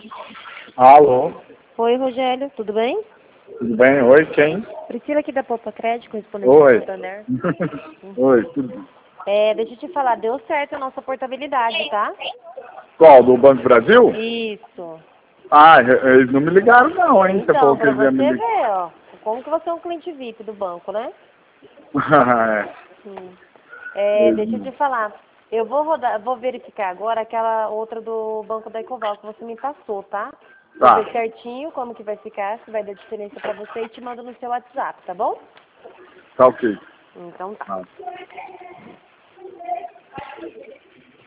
Alô, Oi, Rogério, tudo bem? tudo bem? Oi, quem? Priscila aqui da Poupa Crédito, correspondente Oi. do Santander. Oi, tudo. Deixa eu te falar, deu certo a nossa portabilidade, tá? Qual, do Banco do Brasil? Isso. Ah, eles não me ligaram não, hein? Você Então, falou que pra eles iam me você ligar. ver, ó, como que você é um cliente VIP do banco, né? Hum. Deixa eu te falar, eu vou rodar, vou verificar agora aquela outra do Banco da Ecoval que você me passou, tá? Vou Tá, ver certinho como que vai ficar, se vai dar diferença pra você e te mando no seu WhatsApp, tá bom? tá ok. Então tá. Tá.